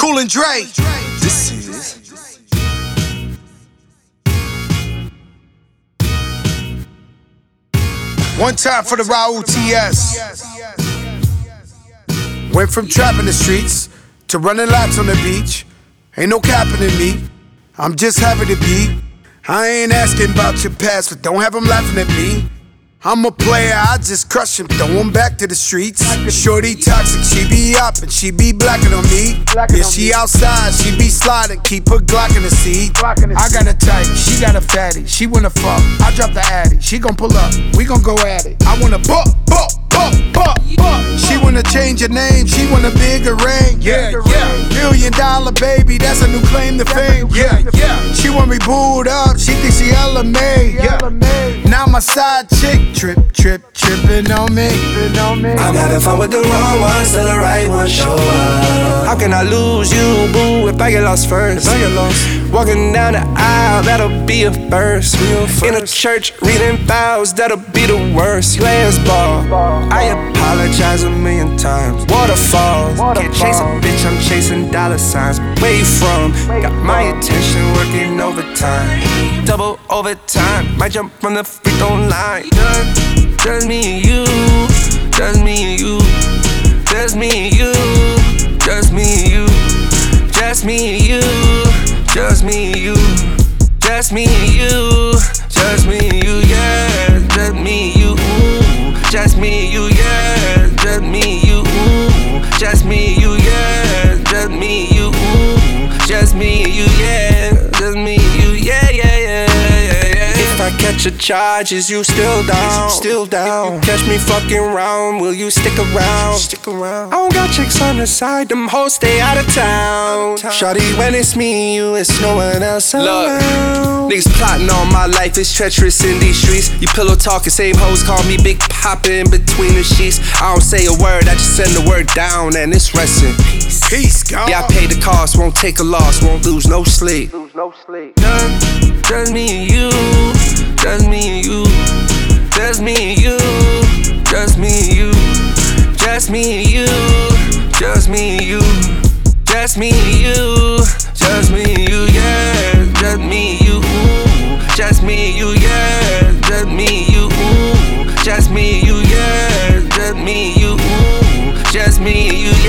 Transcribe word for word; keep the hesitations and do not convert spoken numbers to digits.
Cool and Dre. This is one time for the Raul T S. Went from trapping the streets to running laps on the beach. Ain't no capping in me, I'm just happy to be. I ain't asking about your past, but don't have them laughing at me. I'm a player, I just crush him, throw him back to the streets. Shorty toxic, she be up and she be blacking on me. Yeah, she outside, she be sliding, keep her Glock in the seat. I got a type, she got a fatty, she wanna fuck, I drop the addy, she gon' pull up, we gon' go at it. I wanna buck, buck, buck, buck, buck. She wanna change her name, she want a bigger ring. Yeah, yeah. Million dollar baby, that's a new claim to fame. Yeah, yeah. She want me booed up, she thinks she Ella May. Yeah. Now my side chick trip, trip, trippin' on me. I'm having fun with the wrong ones till the right ones show up. How can I lose you, boo, if I get lost first? If I get lost. Walking down the aisle, that'll be a first. In a church, reading vows, that'll be the worst. Players ball, I apologize a million times. Waterfalls, can't chase a bitch, I'm chasing dollar signs. Where you from? Got my attention working overtime. Double overtime, might jump from the free throw line. Just, just me and you, just me and you, just me and you, just me and you, just me and you, just me and you, just me and you, just me and you, yeah, just me and you, ooh, just me and you, yeah, just me and you, ooh, just me and you, yeah, just me and you, ooh, just me and you, yeah, just me and you, yeah, yeah, yeah, yeah, yeah. If I catch a charge, is you still down? Still down. If you catch me fucking round, will you stick around? Stick around. I don't got chicks on the side, them hoes stay out of town. Shawty, when it's me, you, it's no one else around. Look, niggas plotting on my life, it's treacherous in these streets. You pillow talking, same hoes call me Big Papa in between the sheets. I don't say a word, I just send the word down and it's resting. Peace, Peace, God. Yeah, I pay the cost, won't take a loss, won't lose no sleep. Lose no sleep. Just, just me and you, just me and you, just me and you, just me and you, just me and you, just me and you, just me and you, just me and you, yeah, just me and you, ooh, just me and you, yeah, just me and you, ooh, just me and you, yeah, just me and you, ooh, just me and you,